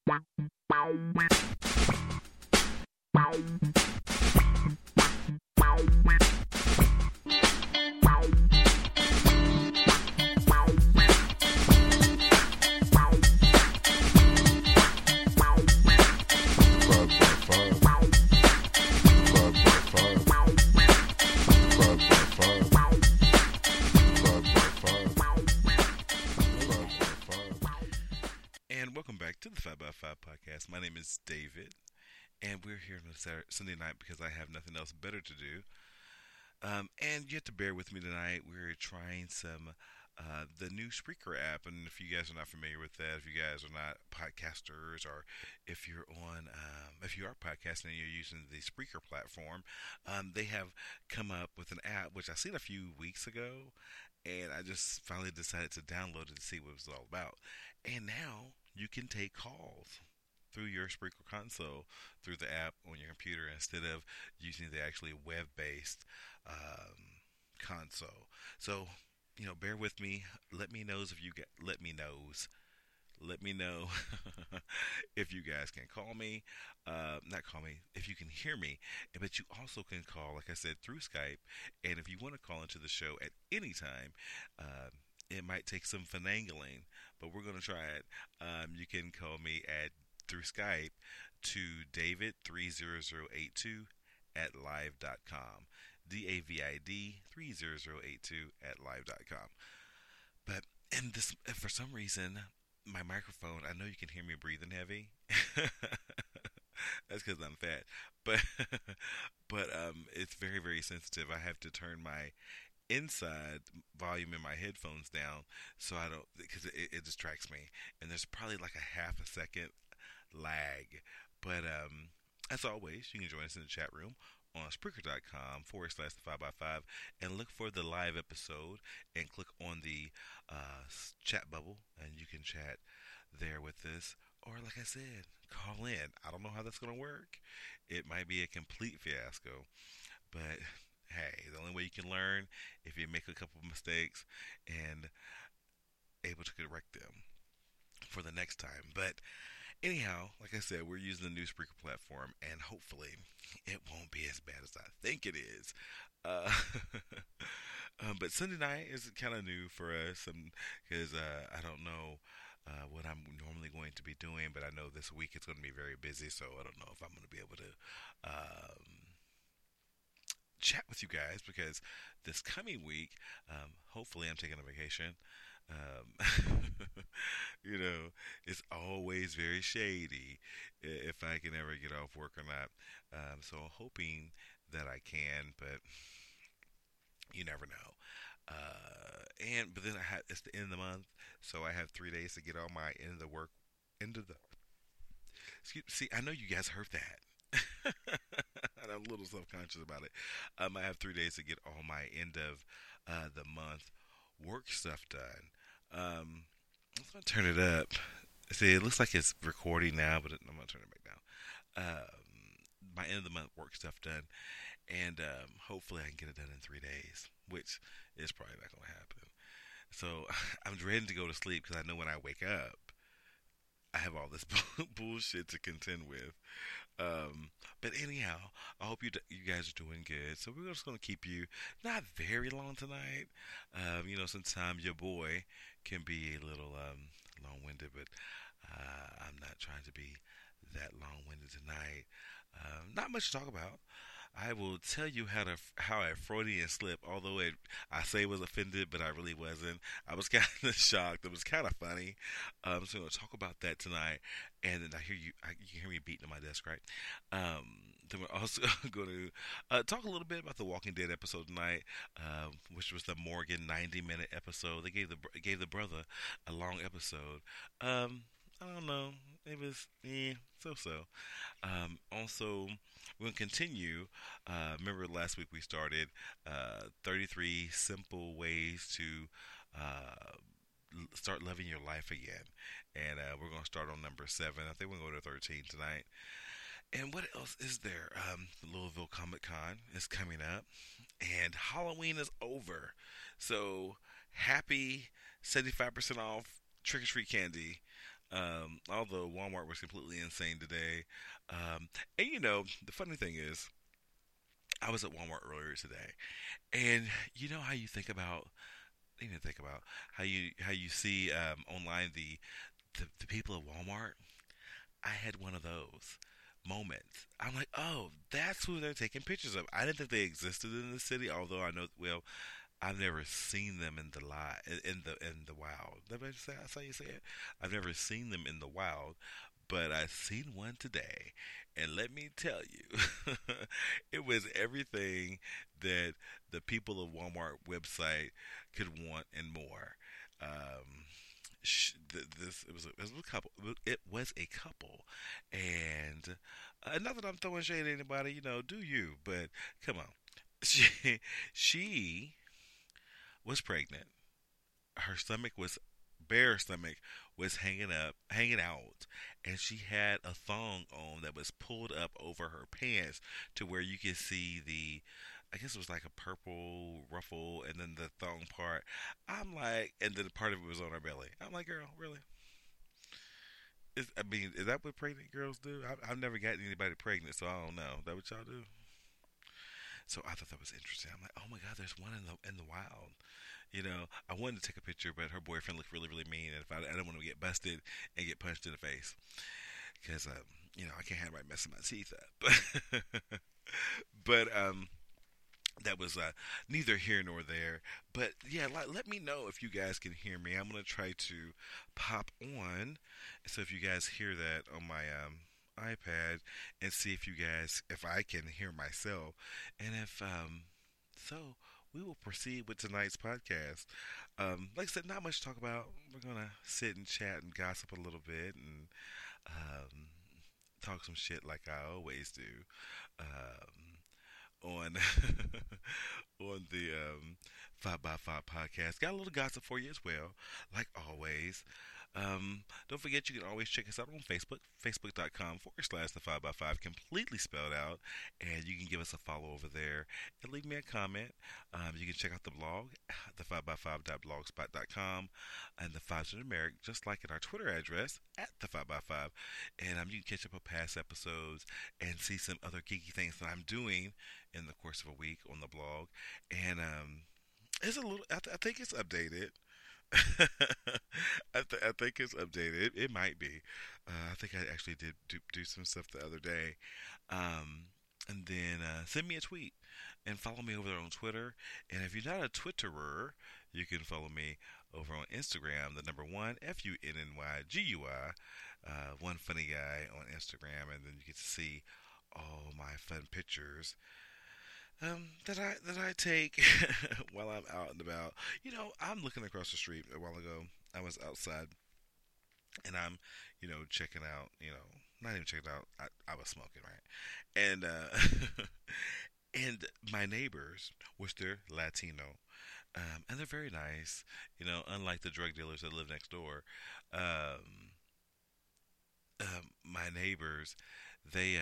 And welcome back to the 5 by 5 podcast. My name is David, and we're here on a Sunday night because I have nothing else better to do. And you have to bear with me tonight. We're trying the new Spreaker app, and if you guys are not familiar with that, if you guys are not podcasters, or if you're if you are podcasting and you're using the Spreaker platform, they have come up with an app which I seen a few weeks ago, and I just finally decided to download it to see what it was all about. And now you can take calls through your Spreaker console through the app on your computer instead of using the actually web-based console. So, bear with me. Let me know if you get. Let me know if you guys can call me. Not call me, if you can hear me. But you also can call, like I said, through Skype. And if you want to call into the show at any time, it might take some finagling, but we're going to try it. You can call me through Skype to David30082 at live.com. DAVID 30082 at live.com. But for some reason, my microphone, I know you can hear me breathing heavy. That's because I'm fat. But it's very, very sensitive. I have to turn my inside volume in my headphones down so I don't, because it distracts me, and there's probably like a half a second lag. But as always, you can join us in the chat room on Spreaker.com/the 5x5 and look for the live episode and click on the chat bubble, and you can chat there with us. Or, like I said, call in. I don't know how that's going to work. It might be a complete fiasco, but hey, the only way you can learn if you make a couple of mistakes and able to correct them for the next time. But anyhow, like I said, we're using the new Spreaker platform, and hopefully it won't be as bad as I think it is. But Sunday night is kind of new for us, because I don't know what I'm normally going to be doing, but I know this week it's going to be very busy, so I don't know if I'm going to be able to chat with you guys, because this coming week, hopefully I'm taking a vacation. You know, it's always very shady if I can ever get off work or not. So I'm hoping that I can, but you never know. But then it's the end of the month, so I have 3 days to get all my end of the. See, I know you guys heard that. And I'm a little self-conscious about it. I have 3 days to get all my end of the month work stuff done. I'm gonna turn it up. See, it looks like it's recording now, but I'm gonna turn it back down. My end of the month work stuff done, and hopefully I can get it done in 3 days, which is probably not gonna happen. So I'm dreading to go to sleep because I know when I wake up, I have all this bullshit to contend with. But anyhow, I hope you guys are doing good. So we're just going to keep you not very long tonight. Sometimes your boy can be a little long-winded, but I'm not trying to be that long-winded tonight. Not much to talk about. I will tell you how a Freudian slip, although I say was offended, but I really wasn't. I was kind of shocked. It was kind of funny. So I'm going to talk about that tonight. And then you can hear me beating on my desk, right? Then we're also going to talk a little bit about the Walking Dead episode tonight, which was the Morgan 90-minute episode. They gave the brother a long episode. I don't know. It was so. Also, we're going to continue. Remember last week we started 33 simple ways to start loving your life again. And we're going to start on number 7. I think we're going to go to 13 tonight. And what else is there? The Louisville Comic Con is coming up. And Halloween is over. So, happy 75% off trick-or-treat candy. Although Walmart was completely insane today. And the funny thing is, I was at Walmart earlier today, and you know how you think about, even think about how you see online the people at Walmart. I had one of those moments. I'm like, oh, that's who they're taking pictures of. I didn't think they existed in the city, although I know. Well, I've never seen them in the in the wild. That's how you say it. I've never seen them in the wild, but I seen one today, and let me tell you, it was everything that the people of Walmart website could want and more. This it was a couple. It was a couple, and not that I'm throwing shade at anybody, do you? But come on, she was pregnant. Her stomach was bare stomach was hanging out, and she had a thong on that was pulled up over her pants to where you could see I guess it was like a purple ruffle, and then the thong part. I'm like, and then part of it was on her belly. I'm like, girl, really? Is that what pregnant girls do? I've never gotten anybody pregnant, so I don't know. Is that what y'all do? So I thought that was interesting. I'm like, oh my god, there's one in the wild. I wanted to take a picture, but her boyfriend looked really, really mean, and if I didn't want to get busted and get punched in the face, because I can't have right messing my teeth up. but that was neither here nor there. But yeah, let me know if you guys can hear me. I'm gonna try to pop on, so if you guys hear that on my iPad, and see if I can hear myself, and if so we will proceed with tonight's podcast. Like I said, not much to talk about. We're gonna sit and chat and gossip a little bit and um, talk some shit like I always do. On on the 5 by 5 podcast. Got a little gossip for you as well, like always. Don't forget you can always check us out on Facebook, facebook.com/the 5 by 5, completely spelled out. And you can give us a follow over there and leave me a comment. You can check out the blog, the 5by5.blogspot.com, and the 5's numeric, just like in our Twitter address, at the 5 by 5. And you can catch up on past episodes and see some other geeky things that I'm doing in the course of a week on the blog. And it's a little, I think it's updated. I think it's updated. It might be. I think I actually did do some stuff the other day. Um, and then send me a tweet and follow me over there on Twitter. And if you're not a Twitterer, you can follow me over on Instagram, the number one, FUNNYGUI, one funny guy on Instagram. And then you get to see all my fun pictures that I take while I'm out and about. I'm looking across the street a while ago. I was outside and I'm, checking out. Not even checking out. I was smoking, right? And and my neighbors, which they're Latino, and they're very nice. Unlike the drug dealers that live next door, um, my neighbors, they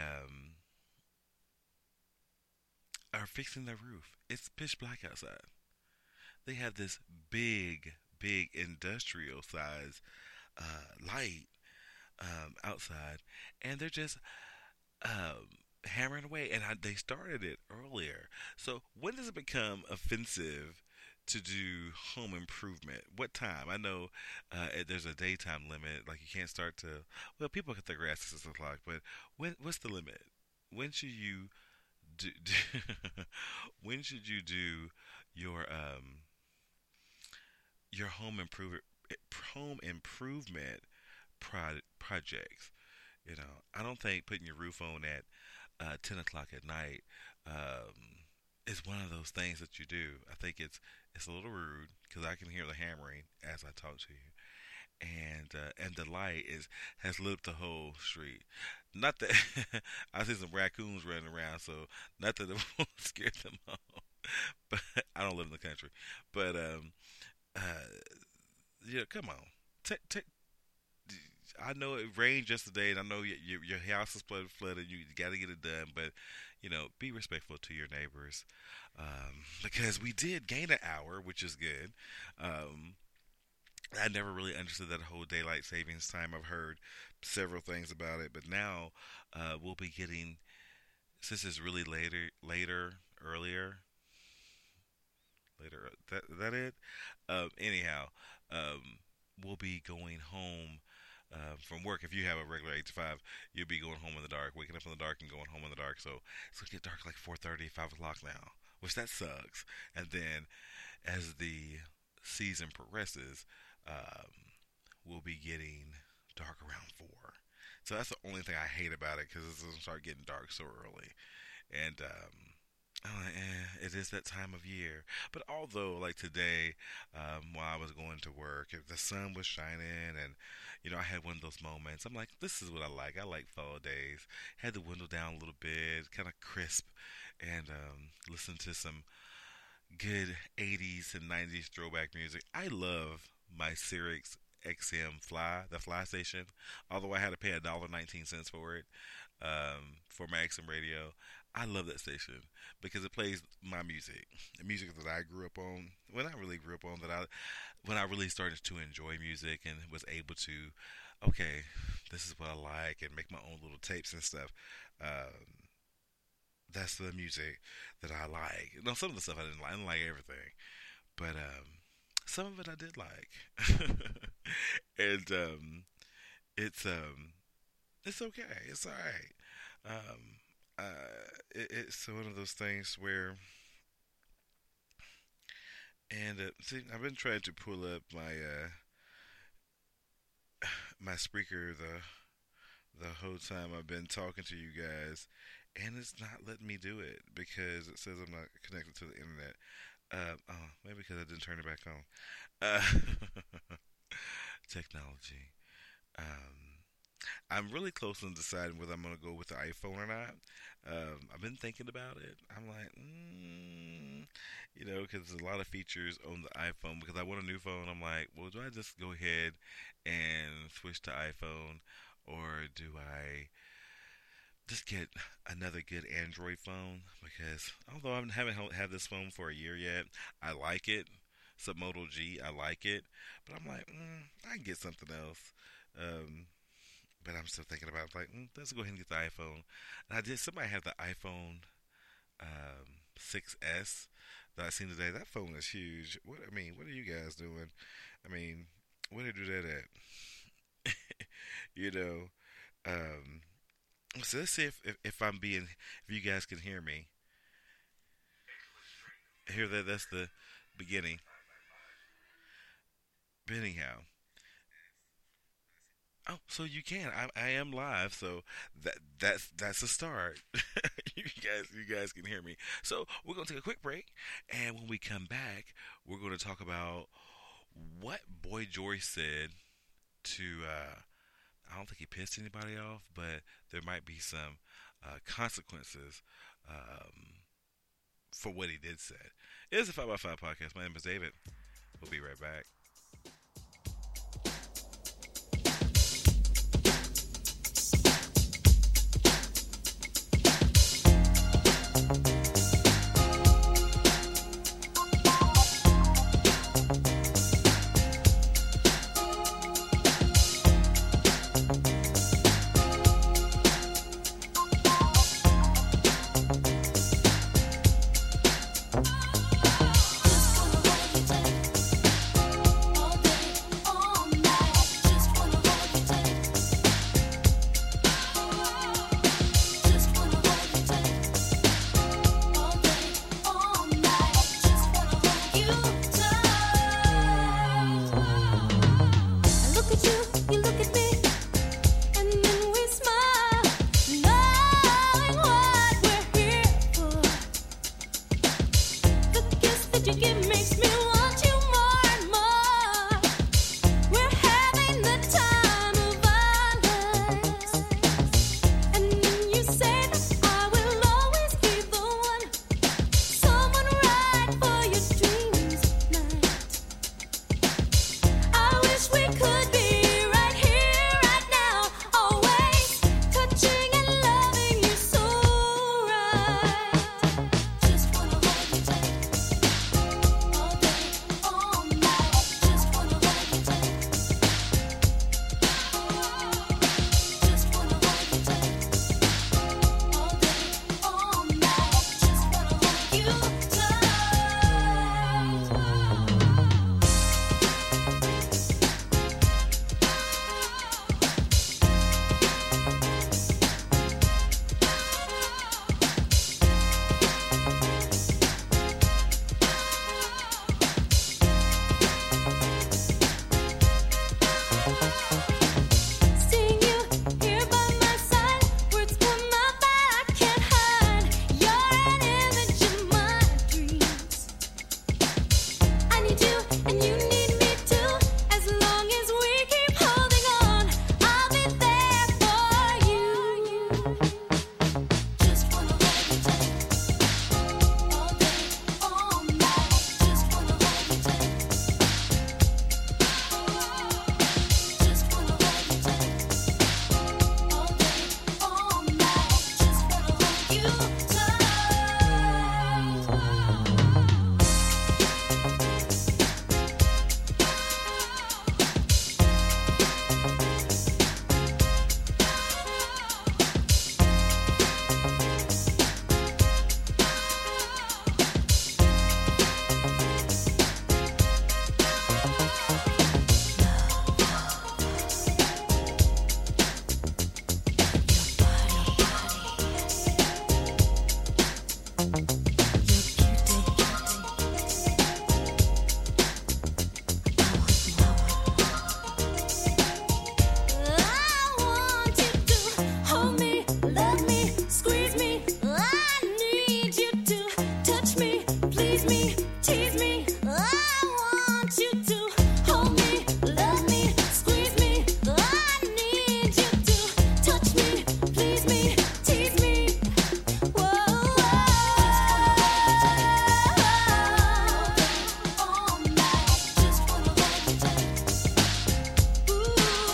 are fixing their roof. It's pitch black outside. They have this big, big industrial size light outside, and they're just hammering away. And they started it earlier. So when does it become offensive to do home improvement? What time? I know there's a daytime limit. Like you can't start to. Well, people cut their grass at 6 o'clock, but what's the limit? When should you do when should you do your your home improvement projects? I don't think putting your roof on at 10 o'clock at night is one of those things that you do. I think it's a little rude because I can hear the hammering as I talk to you, and the light has lit up the whole street. Not that I see some raccoons running around, so not that it won't scare them off. But I don't live in the country. But yeah, come on. Take. I know it rained yesterday, and I know your house is flooded. You got to get it done, but be respectful to your neighbors, because we did gain an hour, which is good. Um, I never really understood that whole daylight savings time. I've heard several things about it, but now we'll be getting, since it's really earlier, later. That it. Anyhow, um, we'll be going home from work. If you have a regular 8 to 5, you'll be going home in the dark, waking up in the dark and going home in the dark. So it's gonna get dark like 4:30, 5 o'clock now, which that sucks. And then as the season progresses, um, we'll be getting dark around 4. So that's the only thing I hate about it, because it's gonna start getting dark so early. And it is that time of year. But although, like today, while I was going to work, if the sun was shining, and I had one of those moments, I'm like, this is what I like. I like fall days. Had the window down a little bit, kind of crisp, and listen to some good 80s and 90s throwback music. I love my Sirius XM Fly, the Fly station. Although I had to pay $1.19 for it, for my XM radio. I love that station because it plays my music, the music that I grew up on. When I really grew up on that, when I really started to enjoy music and was able to, okay, this is what I like, and make my own little tapes and stuff. Um, that's the music that I like. Some of the stuff I didn't like. I didn't like everything, but some of it I did like, and it's okay. It's all right. It's one of those things where, and see, I've been trying to pull up my speaker the whole time I've been talking to you guys, and it's not letting me do it because it says I'm not connected to the internet. Oh, maybe because I didn't turn it back on. Technology. Um, I'm really close on deciding whether I'm going to go with the iPhone or not. I've been thinking about it. I'm like, because there's a lot of features on the iPhone. Because I want a new phone, I'm like, well, do I just go ahead and switch to iPhone, or do I just get another good Android phone? Because although I haven't had this phone for a year yet, I like it. It's a Moto G. I like it, but I'm like, I can get something else. Um, but I'm still thinking about it, like, let's go ahead and get the iPhone. And I did. Somebody had the iPhone 6S that I seen today. That phone is huge. What are you guys doing? I mean, where did you do that at? you know. Um, so let's see if I'm being, if you guys can hear me. Hear that? That's the beginning. Anyhow. Oh, so you can. I am live, so that's a start. You guys can hear me. So we're gonna take a quick break, and when we come back, we're gonna talk about what Boy George said to. I don't think he pissed anybody off, but there might be some consequences um, for what he did say. It is a 5 by 5 podcast. My name is David. We'll be right back. touch me, please me, tease me. I want you to hold me, love me, squeeze me. I need you to touch me, please me, tease me. Whoa, all night, just wanna hold you tight. Ooh,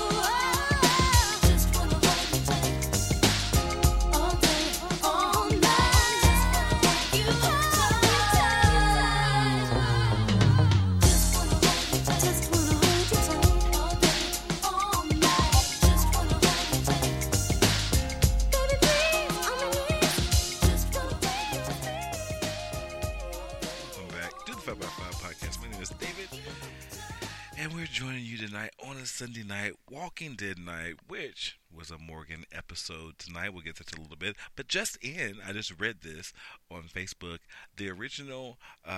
just wanna hold you tight. All day, all night, you hold me tight. Just wanna hold you tight. Just wanna hold you tight. All day, all night, just wanna hold you tight. Baby, please, on my knees, just wanna hold you tight. Welcome back to the 5x5 podcast. My name is David, and we're joining you tonight on a Sunday night, Walking Dead night, which was a Morgan episode tonight. We'll get to that in a little bit. But just in, I just read this on Facebook. The original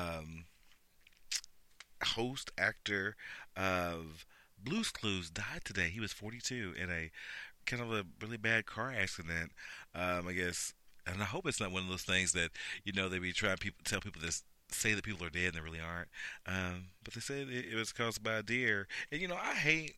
host, actor of Blue's Clues died today. He was 42 in a kind of a really bad car accident. I guess, and I hope it's not one of those things that they be trying people tell people this. Say that people are dead and they really aren't. But they said it was caused by a deer. And I hate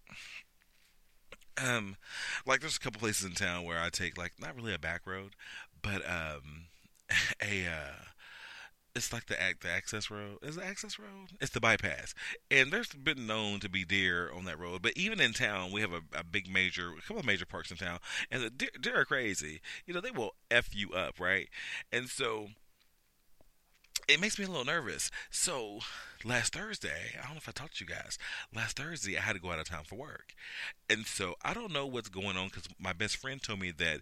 like there's a couple places in town where I take like not really a back road, but a it's like the access road. Is it the access road? It's the bypass. And there's been known to be deer on that road. But even in town, we have a couple of major parks in town, and the deer are crazy. They will f you up, right? And so it makes me a little nervous. So last Thursday, I don't know if I talked to you guys. Last Thursday, I had to go out of town for work, and so I don't know what's going on because my best friend told me that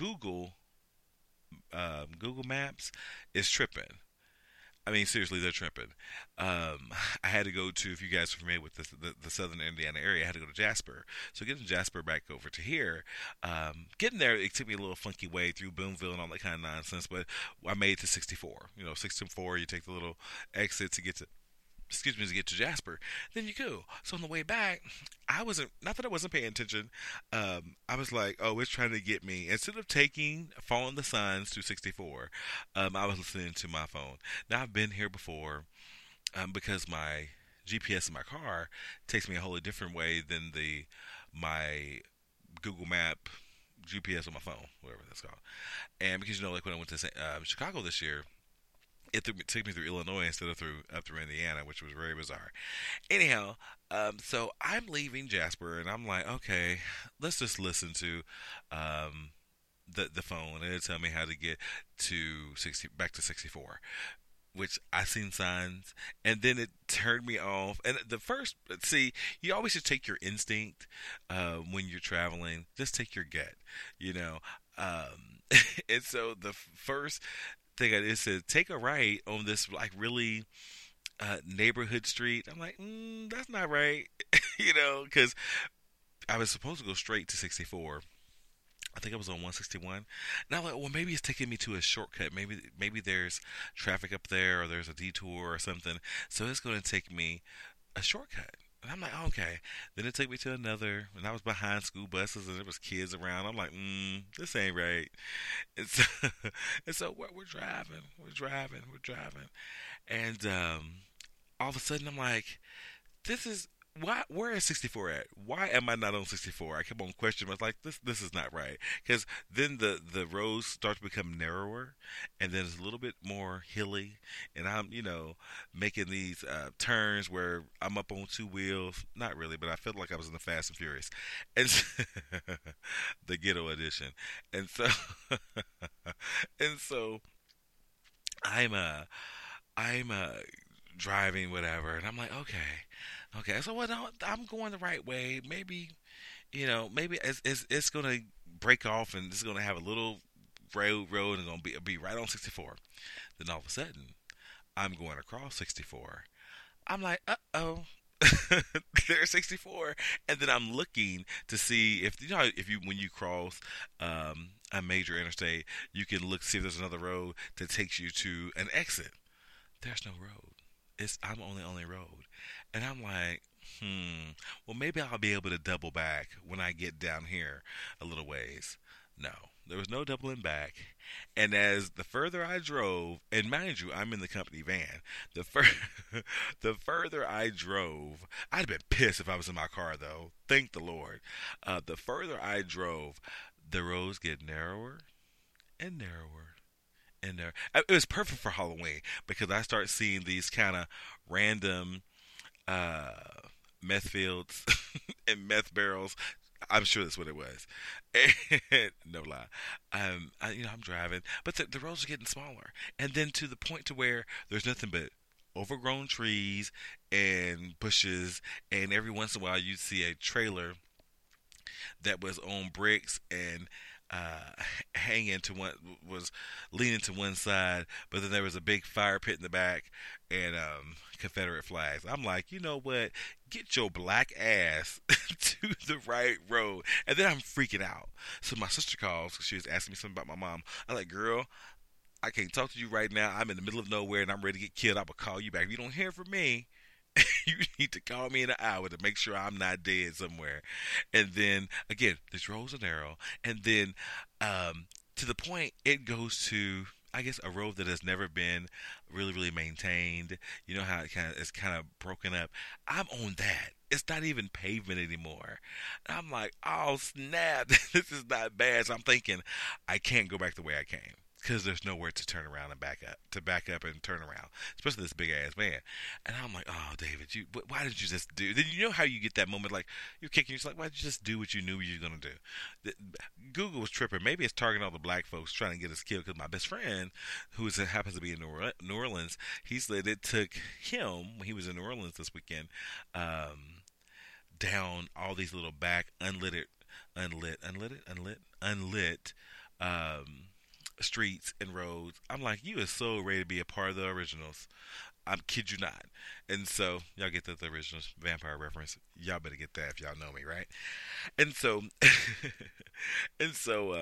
Google Maps is tripping. I mean, seriously, they're tripping. I had to go to, if you guys are familiar with the southern Indiana area, I had to go to Jasper. So getting Jasper back over to here, getting there, it took me a little funky way through Boonville and all that kind of nonsense, but I made it to 64. 64, you take the little exit to get to Jasper, then you go. So on the way back, I wasn't, not that I wasn't paying attention, I was like, oh, it's trying to get me. Instead of following the signs to 64, I was listening to my phone. Now, I've been here before, because my GPS in my car takes me a wholly different way than my Google Map GPS on my phone, whatever that's called. And because, like when I went to Chicago this year, it took me through Illinois instead of up through Indiana, which was very bizarre. Anyhow, so I'm leaving Jasper, and I'm like, okay, let's just listen to the phone, and it'll tell me how to get back to 64. Which I seen signs, and then it turned me off. And you always should take your instinct when you're traveling. Just take your gut, and so the first thing I did said, take a right on this like really neighborhood street. I'm like, that's not right, because I was supposed to go straight to 64. I think I was on 161. And I'm like, well, maybe it's taking me to a shortcut. Maybe there's traffic up there, or there's a detour or something. So it's going to take me a shortcut. And I'm like, okay. Then it took me to another, and I was behind school buses, and there was kids around. I'm like, this ain't right. And so, we're driving, and all of a sudden I'm like, this is where is 64 at? Why am I not on 64? I kept on questioning. I was like, this is not right. Because then the roads start to become narrower, and then it's a little bit more hilly, and I'm, making these turns where I'm up on two wheels. Not really, but I felt like I was in the Fast and Furious. And the ghetto edition. And so, and so I'm driving, whatever, and I'm like, okay. So what? I'm going the right way. Maybe, maybe it's gonna break off, and it's gonna have a little road, and gonna be right on 64. Then all of a sudden, I'm going across 64. I'm like, uh-oh. There's 64, and then I'm looking to see if when you cross a major interstate, you can look see if there's another road that takes you to an exit. There's no road. I'm on the only road, and I'm like, well, maybe I'll be able to double back when I get down here a little ways. No, There was no doubling back. And as the further I drove, and mind you, I'm in the company van. The the further I drove, I'd have been pissed if I was in my car though. Thank the Lord. The further I drove, the roads get narrower and narrower and narrower. It was perfect for Halloween because I start seeing these kind of random uh, meth fields and meth barrels. I'm sure that's what it was. No lie. I'm driving, but the roads are getting smaller, and then to the point to where there's nothing but overgrown trees and bushes, and every once in a while you see a trailer that was on bricks and hanging to one was leaning to one side, but then there was a big fire pit in the back and Confederate flags. I'm like, you know what? Get your black ass to the right road, and then I'm freaking out. So my sister calls. She was asking me something about my mom. I'm like, girl, I can't talk to you right now. I'm in the middle of nowhere and I'm ready to get killed. I will call you back. If you don't hear from me, you need to call me in an hour to make sure I'm not dead somewhere. And then again, this roads are narrow, and then to the point it goes to, I guess, a road that has never been really maintained. You know how it's kind of broken up. I'm on that. It's not even pavement anymore. And I'm like, oh snap, this is not bad. So I'm thinking, I can't go back the way I came because there's nowhere to turn around and back up and turn around, especially this big ass man. And I'm like, oh, David, why did you just do? Then you know how you get that moment, like you're kicking, you're like, why did you just do what you knew you were gonna do? Google was tripping. Maybe it's targeting all the black folks trying to get us killed. Because my best friend, happens to be in New Orleans, he said it took him when he was in New Orleans this weekend, down all these little back unlit. Um, Streets and roads. I'm like, you is so ready to be a part of the originals. I'm kid you not. And so y'all get that the originals vampire reference. Y'all better get that if y'all know me, right? And so and so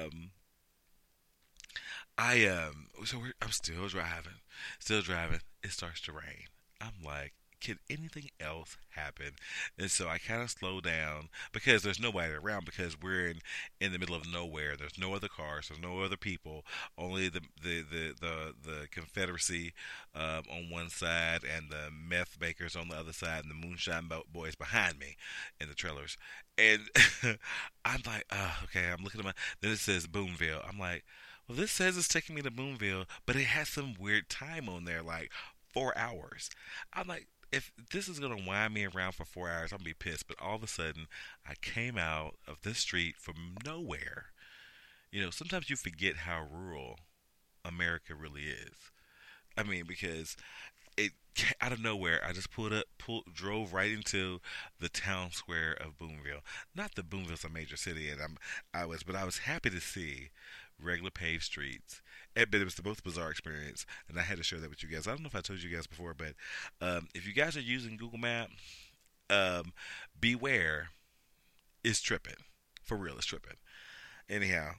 I'm still driving. It starts to rain. I'm like, can anything else happen? And so I kind of slow down because there's nobody around because we're in the middle of nowhere. There's no other cars. There's no other people. Only the Confederacy on one side and the meth makers on the other side and the moonshine boys behind me in the trailers. And I'm like, okay. I'm looking at my. Then it says Boonville. I'm like, well, this says it's taking me to Boonville, but it has some weird time on there, like 4 hours. I'm like, if this is gonna wind me around for 4 hours, I'm gonna be pissed. But all of a sudden, I came out of this street from nowhere. You know, sometimes you forget how rural America really is. I mean, because out of nowhere, I just drove right into the town square of Boonville. Not that Boonville's a major city, and but I was happy to see regular paved streets. But it was the most bizarre experience, and I had to share that with you guys. I don't know if I told you guys before, but if you guys are using Google Maps, beware, it's tripping. For real, it's tripping. Anyhow,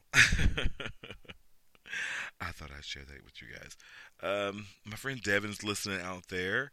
I thought I'd share that with you guys. My friend Devin's listening out there.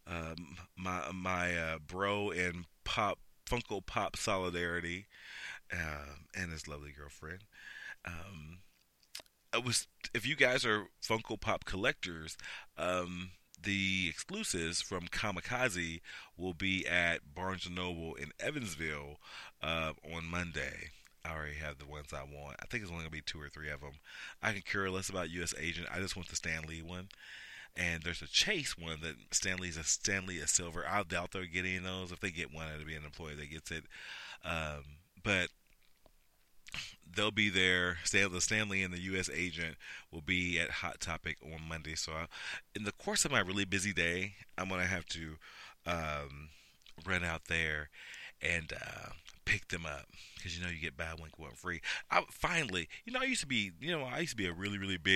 My bro and pop Funko Pop solidarity, and his lovely girlfriend. Um, it was if you guys are Funko Pop collectors, the exclusives from Kamikaze will be at Barnes and Noble in Evansville on Monday. I already have the ones I want. I think it's only gonna be two or three of them. I can care less about U.S. Agent. I just want the Stan Lee one. And there's a Chase one that Stanley a silver. I doubt they're getting those. If they get one, it'll be an employee that gets it. But they'll be there. The Stanley and the U.S. Agent will be at Hot Topic on Monday. So, in the course of my really busy day, I'm gonna have to run out there and pick them up because you get buy one get one free. I used to be a really big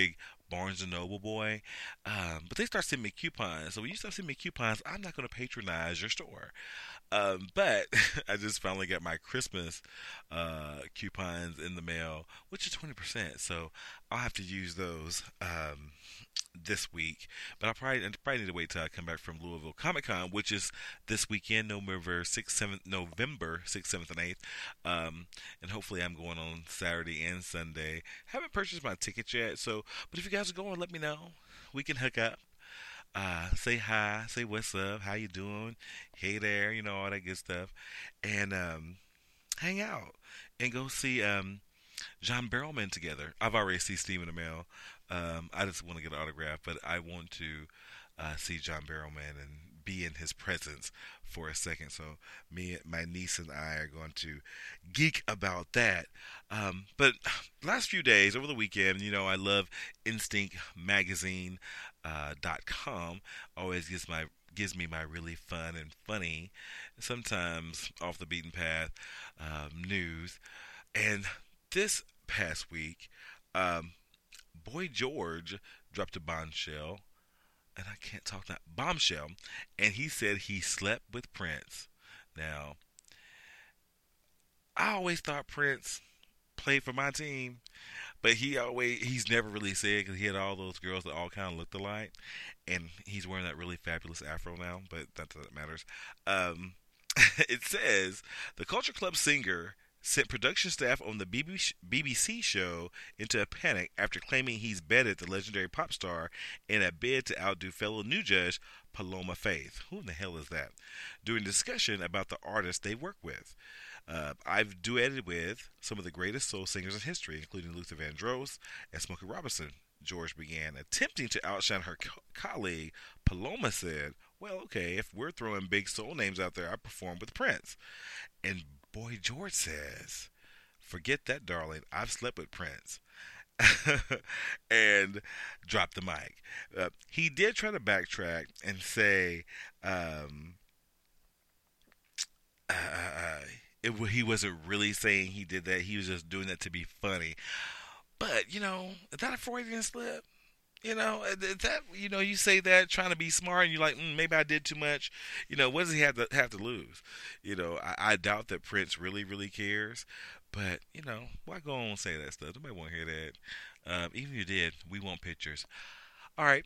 Barnes and Noble boy. But they start sending me coupons. So when you start sending me coupons, I'm not going to patronize your store. But I just finally got my Christmas coupons in the mail, which is 20%. So I'll have to use those this week. But I probably need to wait till I come back from Louisville Comic Con, which is this weekend, November 6th, 7th, and 8th. And hopefully I'm going on Saturday and Sunday. Haven't purchased my tickets yet, so but if you guys are going, let me know. We can hook up. Say hi, say what's up, how you doing, hey there, all that good stuff, and hang out and go see John Barrowman together. I've already seen Steve in the mail. I just want to get an autograph, but I want to see John Barrowman and be in his presence for a second. So my niece and I are going to geek about that. But last few days over the weekend, I love Instinct Magazine. .com always gives me my really fun and funny, sometimes off the beaten path news. And this past week, Boy George dropped a bombshell, and I can't talk that bombshell, and he said he slept with Prince. Now, I always thought Prince played for my team. But he's never really said, because he had all those girls that all kind of looked alike. And he's wearing that really fabulous afro now, but that matters. It says, the Culture Club singer sent production staff on the BBC show into a panic after claiming he's betted the legendary pop star in a bid to outdo fellow new judge Paloma Faith. Who in the hell is that? During discussion about the artists they work with. I've duetted with some of the greatest soul singers in history, including Luther Vandross and Smokey Robinson. George began, attempting to outshine her colleague. Paloma said, well, okay, if we're throwing big soul names out there, I perform with Prince. And Boy George says, forget that, darling, I've slept with Prince. And dropped the mic. He did try to backtrack and say, he wasn't really saying he did that. He was just doing that to be funny. But, is that a Freudian slip? Is that, you say that trying to be smart and you're like, maybe I did too much. What does he have to lose? I doubt that Prince really, really cares. But, why go on and say that stuff? Nobody want to hear that. Even if you did, we want pictures. All right.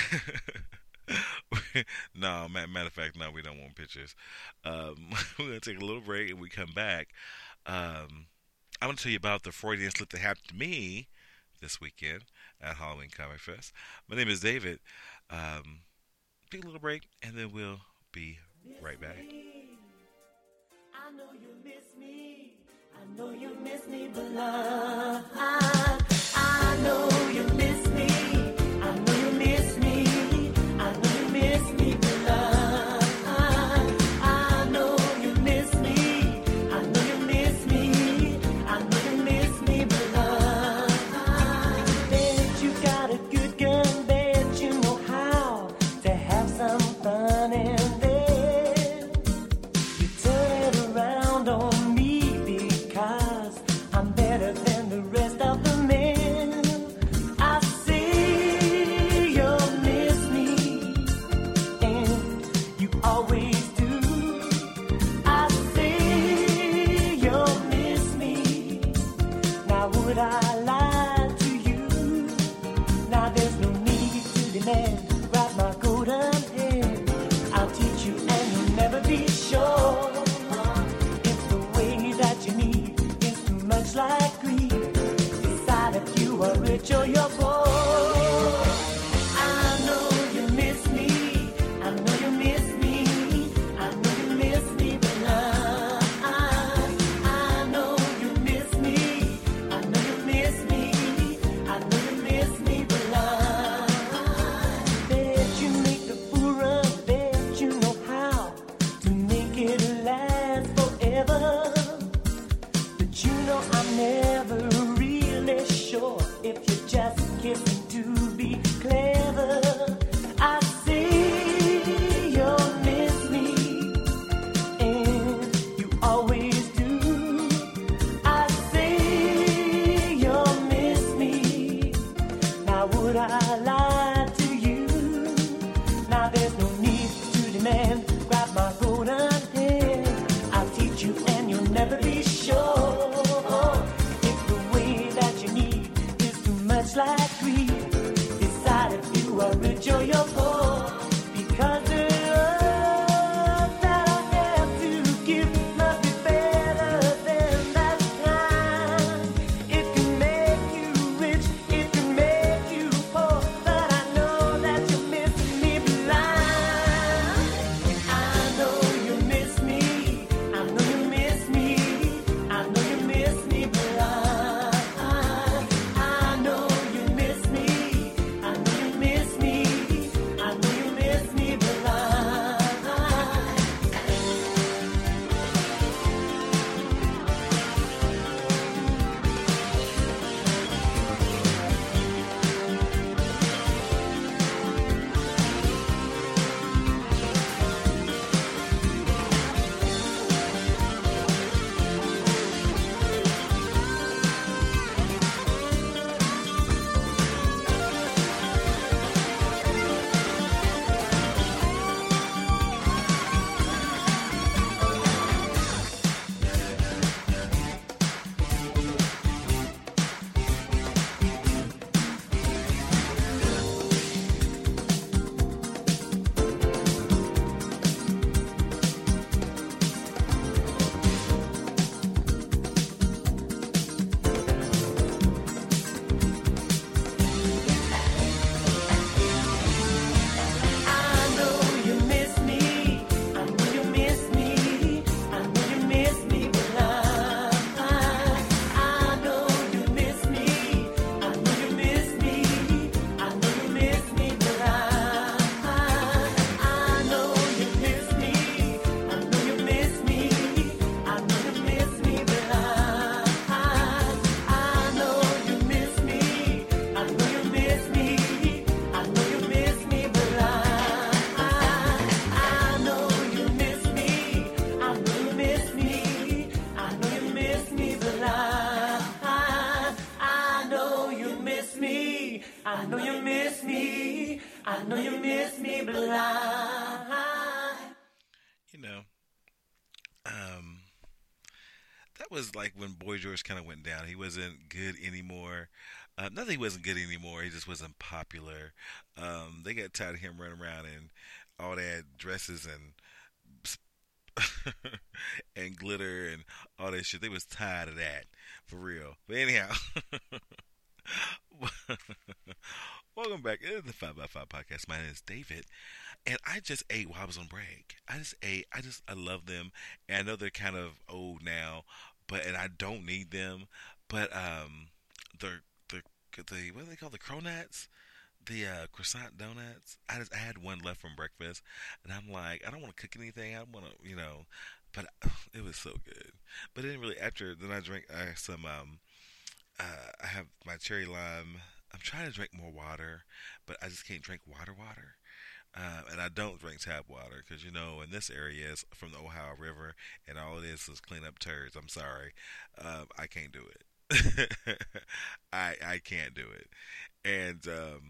No, matter of fact, no, we don't want pictures. We're going to take a little break, and we come back. I'm going to tell you about the Freudian slip that happened to me this weekend at Halloween Comic Fest. My name is David. Take a little break, and then we'll be right back. I know you miss me. I know you miss me, but love. I know you miss me. I know you miss me. I know you miss me, but love. I know you miss me. I know you miss me. I know you miss me, but love. Bet you got a good gun. Bet you know how to have some fun in there. You turn it around on me because I'm better than the rest of the men. Now there's no need to demand. Grab my golden hand. I'll teach you and you'll never be sure. If the way that you need is too much like greed, decide if you are rich or you're poor. Because the love that I have to give must be better than that kind. It can make you rich, it can make you poor, but I know that you're missing me blind. I know you miss me, I know you miss me, I know you miss me blind. I know you miss me, I know you miss me, I know you miss me blind. I know you miss me, I know you miss me, I know you miss me blind. I know you miss me, I know you miss me, I know you miss me blind. I know you miss me, I know you miss me, I know you miss me blind. I know you miss me, I know you miss me, I know you miss me blind. I know you miss me, I know you miss me, I know you miss me blind. I know you miss me, I know you miss me, I know you miss me blind. You know, um, that was like when Boy George kind of went down. He wasn't good anymore. Not that he wasn't good anymore. He just wasn't popular. They got tired of him running around and all that dresses and and glitter and all that shit. They was tired of that for real. But anyhow, welcome back. It is the 5x5 podcast. My name is David, and I just ate while I was on break. I just ate. I love them, and I know they're kind of old now, and I don't need them. But the what do they call the cronuts? The croissant donuts. I had one left from breakfast, and I'm like, I don't want to cook anything. I want to, but it was so good. But then really after, then I drank some. I have my cherry lime. I'm trying to drink more water, but I just can't drink water. And I don't drink tap water because in this area it's from the Ohio River, and all it is clean up turds. I'm sorry, I can't do it. I can't do it, and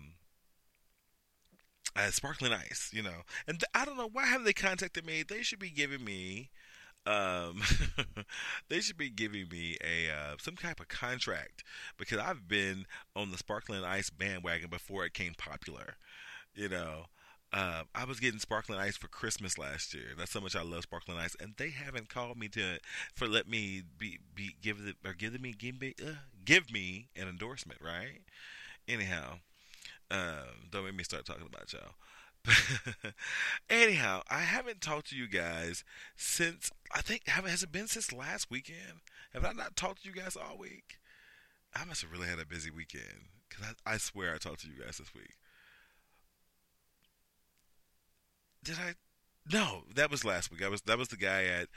sparkling ice, and I don't know why haven't they contacted me. They should be giving me, um, they should be giving me a some type of contract because I've been on the sparkling ice bandwagon before it became popular. You know, I was getting sparkling ice for Christmas last year. That's how much I love sparkling ice, and they haven't called me for let me give me an endorsement, right? Anyhow, don't make me start talking about y'all. Anyhow, I haven't talked to you guys since has it been since last weekend? Have I not talked to you guys all week? I must have really had a busy weekend because I swear I talked to you guys this week. Did I? No, that was last week. That was the guy at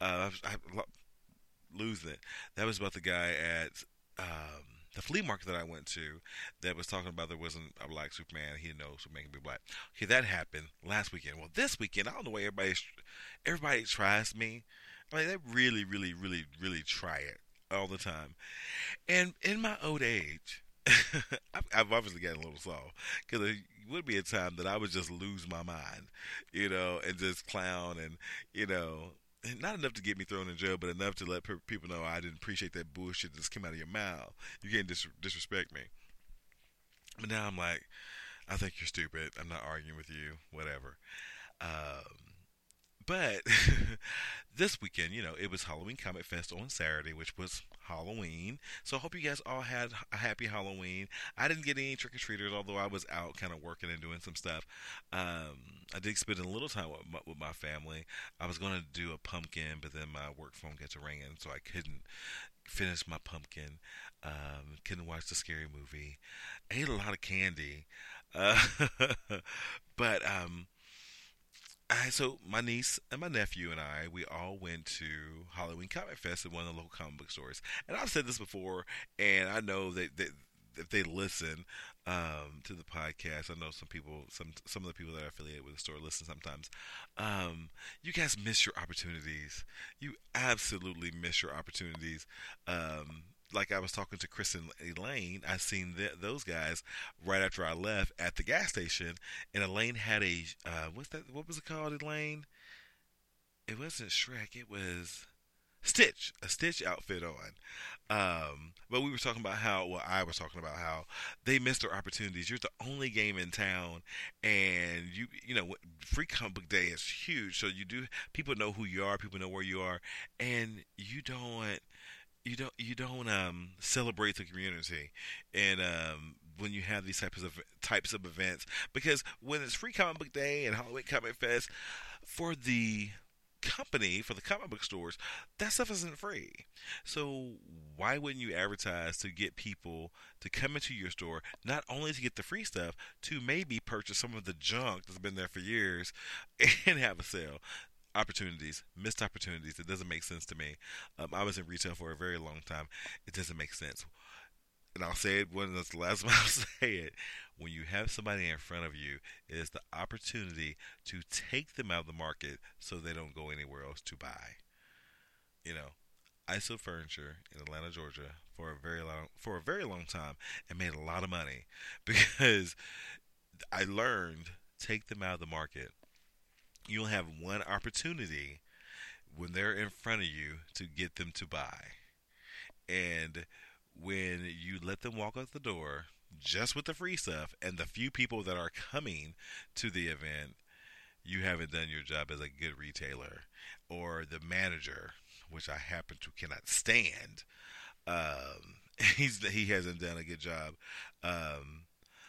losing it. That was about the guy at the flea market that I went to that was talking about there wasn't a black Superman. He didn't know Superman can be black. Okay, that happened last weekend. Well, this weekend, I don't know why everybody tries me. I mean, they really, really, really, really try it all the time. And in my old age, I've obviously gotten a little soft because there would be a time that I would just lose my mind, and just clown and not enough to get me thrown in jail, but enough to let people know I didn't appreciate that bullshit that just came out of your mouth. You can't disrespect me. But now I'm like, I think you're stupid. I'm not arguing with you. Whatever. Um, but this weekend, it was Halloween Comic Fest on Saturday, which was Halloween. So I hope you guys all had a happy Halloween. I didn't get any trick or treaters, although I was out kind of working and doing some stuff. I did spend a little time with my family. I was going to do a pumpkin, but then my work phone got to ringing, so I couldn't finish my pumpkin. Couldn't watch the scary movie. Ate a lot of candy. Uh, but so my niece and my nephew and we all went to Halloween Comic Fest at one of the local comic book stores. And I've said this before, and I know that if they listen to the podcast, I know some of the people that are affiliated with the store listen sometimes. You guys miss your opportunities. You absolutely miss your opportunities. Like I was talking to Chris and Elaine, I seen those guys right after I left at the gas station, and Elaine had a what's that? What was it called, Elaine? It wasn't Shrek. It was Stitch, a Stitch outfit on. But we were talking about I was talking about how they missed their opportunities. You're the only game in town, and free comic book day is huge. So people know who you are, people know where you are, and you don't celebrate the community, and when you have these types of events, because when it's free comic book day and Halloween Comic Fest for the company, for the comic book stores, that stuff isn't free. So why wouldn't you advertise to get people to come into your store, not only to get the free stuff, to maybe purchase some of the junk that's been there for years and have a sale? Missed opportunities. It doesn't make sense to me. I was in retail for a very long time. It doesn't make sense. And I'll say it when it's the last time I'll say it. When you have somebody in front of you, it is the opportunity to take them out of the market so they don't go anywhere else to buy. You know, I sold furniture in Atlanta, Georgia for a very long time and made a lot of money because I learned take them out of the market. You'll have one opportunity when they're in front of you to get them to buy. And when you let them walk out the door just with the free stuff and the few people that are coming to the event, you haven't done your job as a good retailer. Or the manager, which I happen to cannot stand, he hasn't done a good job um,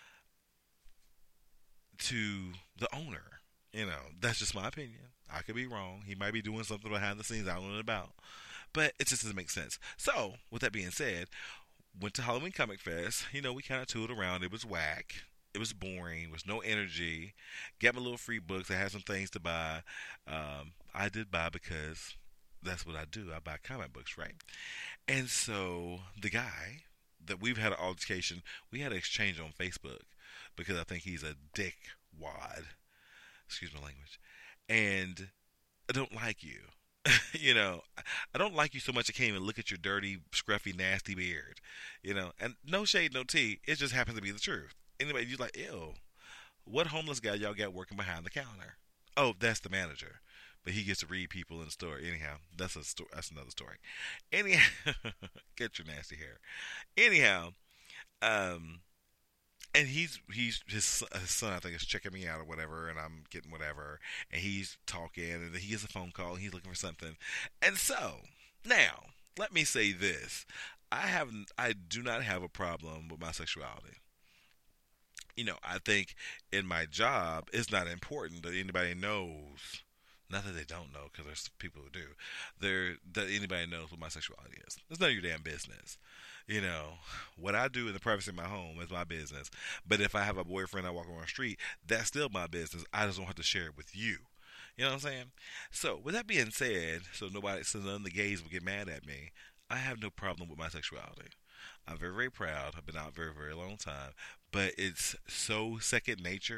to the owner. That's just my opinion. I could be wrong. He might be doing something behind the scenes I don't know about. But it just doesn't make sense. So, with that being said, went to Halloween Comic Fest. We kind of toured around. It was whack. It was boring. There was no energy. Got my little free books. I had some things to buy. I did buy because that's what I do. I buy comic books, right? And so the guy that we've had an altercation, we had an exchange on Facebook because I think he's a dick wad. Excuse my language. And I don't like you. I don't like you so much I can't even look at your dirty, scruffy, nasty beard. And no shade, no tea. It just happens to be the truth. Anyway, you're like, ew. What homeless guy y'all got working behind the counter? Oh, that's the manager. But he gets to read people in the store. Anyhow, that's another story. Anyhow, get your nasty hair. Anyhow, um, and his son I think is checking me out or whatever, and I'm getting whatever, and he's talking, and he gets a phone call, and he's looking for something, and so now let me say this: I do not have a problem with my sexuality. I think in my job it's not important that anybody knows. Not that they don't know, because there's people who do. That anybody knows what my sexuality is. It's none of your damn business. You know, what I do in the privacy of my home is my business. But if I have a boyfriend I walk around the street, that's still my business. I just don't have to share it with you. You know what I'm saying? So, with that being said, so none of the gays will get mad at me, I have no problem with my sexuality. I'm very, very proud. I've been out a very, very long time. But it's so second nature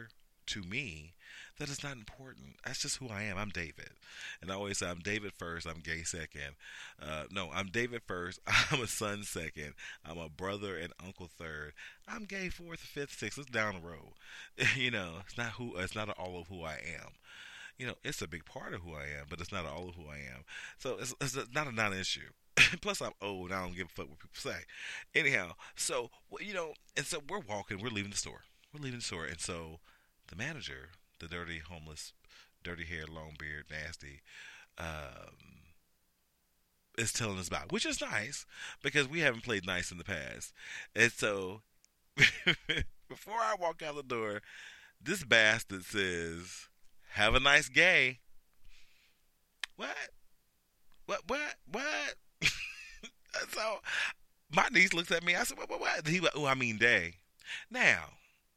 to me that is not important. That's just who I am. I'm David. And I always say I'm David first, I'm gay second. No, I'm David first, I'm a son second, I'm a brother and uncle third. I'm gay fourth, fifth, sixth. It's down the road. It's not all of who I am. It's a big part of who I am, but it's not all of who I am. So it's not a non-issue. Plus, I'm old. I don't give a fuck what people say. Anyhow, so, and so we're walking. We're leaving the store. And so the manager, the dirty, homeless, dirty hair, long beard, nasty, is telling us about it, which is nice because we haven't played nice in the past. And so before I walk out the door, this bastard says, "Have a nice gay." What? So my niece looks at me. I said, "What?" He went, "Oh, I mean day." Now,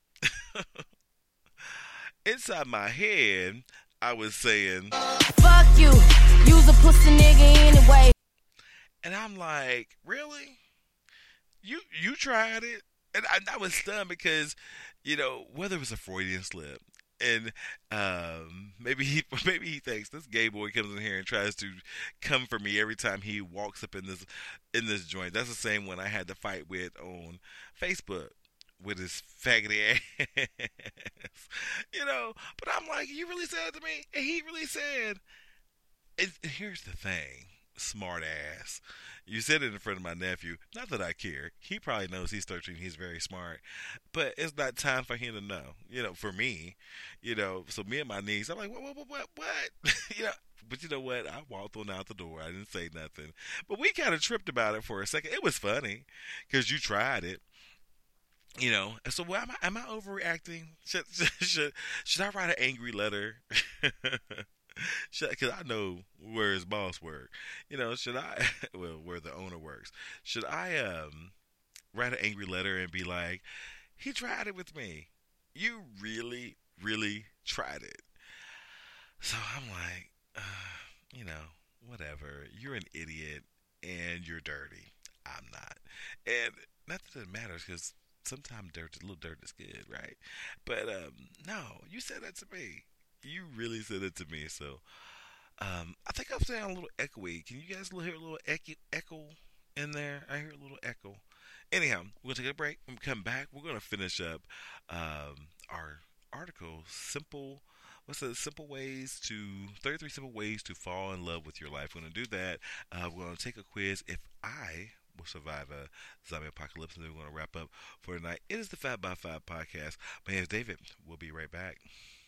inside my head, I was saying, Fuck you. You's a pussy nigga anyway. and I'm like, really? You tried it? And I was stunned because, whether it was a Freudian slip, and maybe he thinks this gay boy comes in here and tries to come for me every time he walks up in this joint. That's the same one I had to fight with on Facebook with his faggoty ass. But I'm like, you really said it to me? And he really said, and here's the thing, smart ass. You said it in front of my nephew. Not that I care. He probably knows he's 13. He's very smart. But it's not time for him to know. For me. So me and my niece, I'm like, what? But you know what? I walked on out the door. I didn't say nothing. But we kind of tripped about it for a second. It was funny because you tried it. And so am I overreacting? Should I write an angry letter? Because I know where his boss works. Should I, where the owner works. Should I write an angry letter and be like, he tried it with me. You really, really tried it. So I'm like, whatever. You're an idiot and you're dirty. I'm not. And not that it matters because sometimes a little dirt is good, right? But no, you said that to me. You really said it to me. So I think I'm saying a little echoey. Can you guys hear a little echo in there? I hear a little echo. Anyhow, we're going to take a break. When we come back, we're going to finish up our article, 33 simple ways to fall in love with your life. We're going to do that. We're going to take a quiz. If I will survive a zombie apocalypse, and then we're going to wrap up for tonight. It is the 5x5 podcast. My name is David. We'll be right back.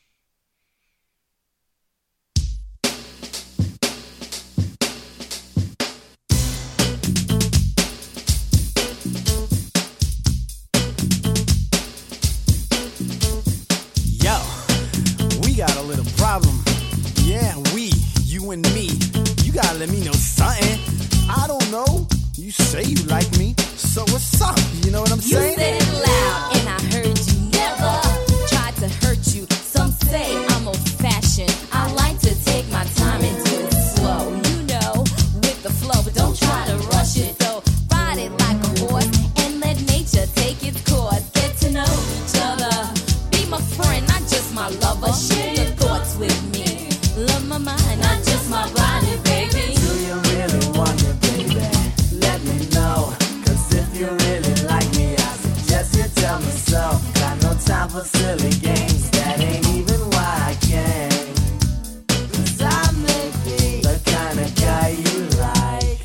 We got a little problem. Yeah, you and me. You gotta let me know something. I don't know. You say you like me, so what's up? You know what I'm You saying? said it loud, and I heard you. Never tried to hurt you. Some say I'm old-fashioned. I like to take my time and do it slow. With the flow, but don't try to rush it. So ride it like a horse and let nature take its course. Get to know each other. Be my friend, not just my lover. Share your thoughts with me. Love my mind, not just my body, baby. Do you really want me, baby? Let me know. 'Cause if you really like me, I suggest you tell me so. Got no time for silly games. That ain't even why I came. 'Cause I may be the kind of guy you like.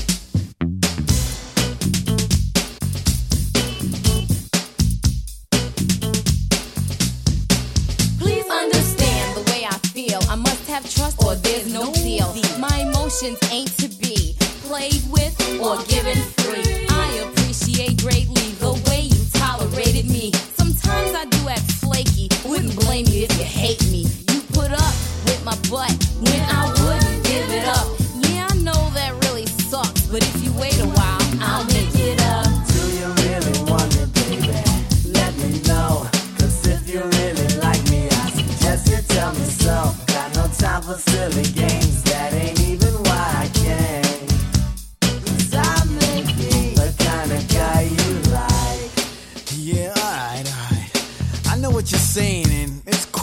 Please understand the way I feel. I must have trust or there's no deal. My emotions ain't to be played with or given free. I appreciate greatly the way you tolerated me. Sometimes I do act flaky. Wouldn't blame you if you hate me. You put up with my butt when I wouldn't give it up. Yeah, I know that really sucks, but if you wait a while, I'll make it up. Do you really want me, baby? Let me know. 'Cause if you really like me, I suggest you tell me so. Got no time for silly games. That ain't even why I came. 'Cause I may be the kind of guy you like. Yeah, alright. I know what you're saying, and it's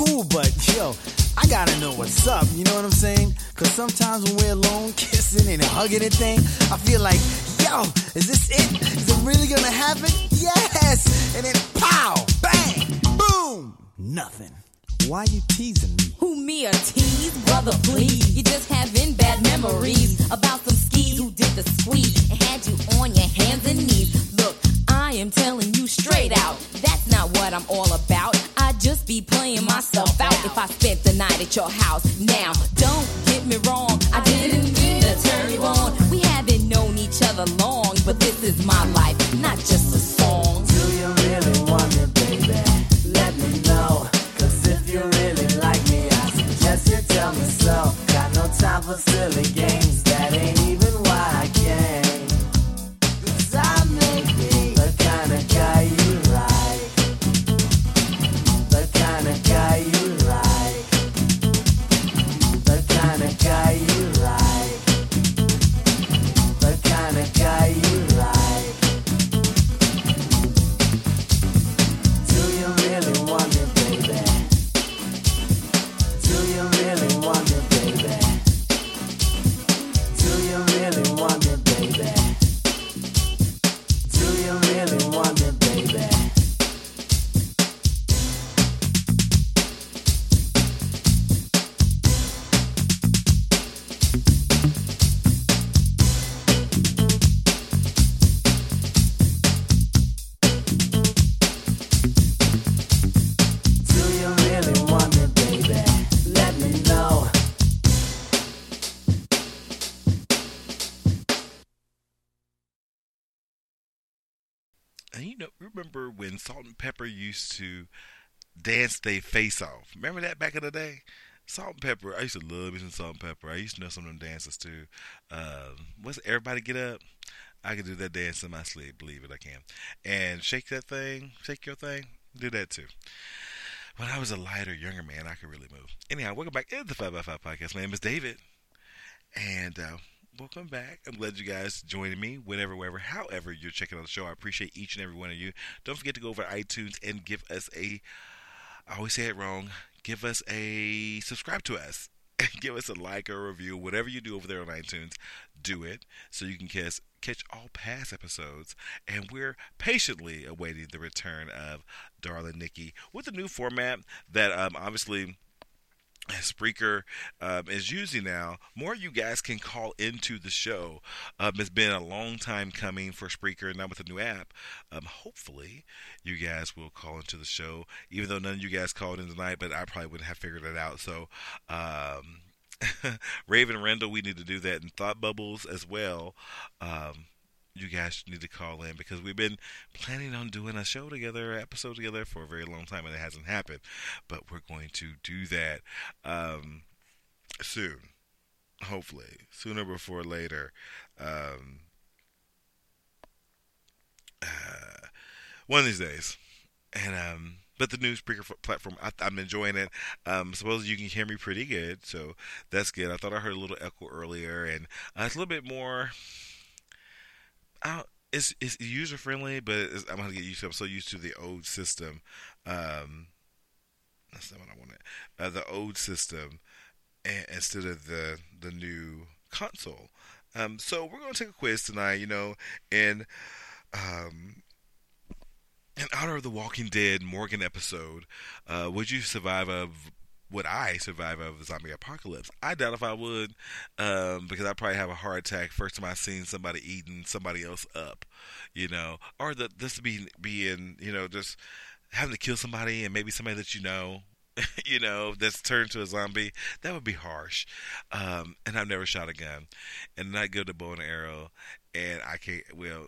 I gotta know what's up, you know what I'm saying? Cause sometimes when we're alone, kissing and hugging and thing, I feel like, yo, is this it? Is it really gonna happen? Yes! And then pow, bang, boom, nothing. Why you teasing me? Who, me or tease? Brother, please. You just having bad memories about some skis who did the squeeze and had you on your hands and knees. Look, I am telling you straight out, that's not what I'm all about. I'd just be playing myself out if I spent the night at your house. Now, don't get me wrong, I didn't mean to turn you on. We haven't known each other long, but this is my life, not just a song. Do you really want me, baby? Let me know. Cause if you really like me, I suggest you tell me so. Got no time for silly games, that ain't even why I came. Cause I may be the kind of guy you like. The kind of guy you like. The kind of guy you like. The kind of guy you like. Do you really want me, baby? Do you really want me, baby? Do you really want me, baby? Do you really want me, baby? Do you really want me, baby? Let me know. And remember when Salt and Pepper used to dance they face off? Remember that back in the day? Salt and Pepper, I used to love me some Salt and Pepper. I used to know some of them dances too. What's Everybody Get Up? I can do that dance in my sleep, believe it, I can. And shake that thing, shake your thing, do that too. When I was a lighter, younger man, I could really move. Anyhow, welcome back to the 5x5 Podcast. My name is David. And welcome back. I'm glad you guys joining me whenever, wherever, however you're checking out the show. I appreciate each and every one of you. Don't forget to go over to iTunes and give us I always say it wrong, give us a, subscribe to us. Give us a like or a review. Whatever you do over there on iTunes, do it so you can catch all past episodes. And we're patiently awaiting the return of Darling Nikki with a new format that obviously Spreaker is using now. More you guys can call into the show. It's been a long time coming for Spreaker, now with the new app. Hopefully, you guys will call into the show, even though none of you guys called in tonight, but I probably wouldn't have figured it out. So, Raven Rendell, we need to do that, and Thought Bubbles as well. You guys need to call in because we've been planning on doing a show together, episode together for a very long time, and it hasn't happened. But we're going to do that soon, hopefully, sooner before later. One of these days, and but the new Spreaker platform, I'm enjoying it. Suppose you can hear me pretty good, so that's good. I thought I heard a little echo earlier, and it's a little bit more. It's user friendly, but I'm gonna get used to it. I'm so used to the old system. That's not what I wanted. The old system instead of the new console. So we're gonna take a quiz tonight. In honor of the Walking Dead Morgan episode, would I survive of a zombie apocalypse? I doubt if I would, because I'd probably have a heart attack first time I seen somebody eating somebody else up, or just being, just having to kill somebody and maybe somebody that that's turned to a zombie. That would be harsh. And I've never shot a gun, and not good to bow and arrow, and I can't. Well,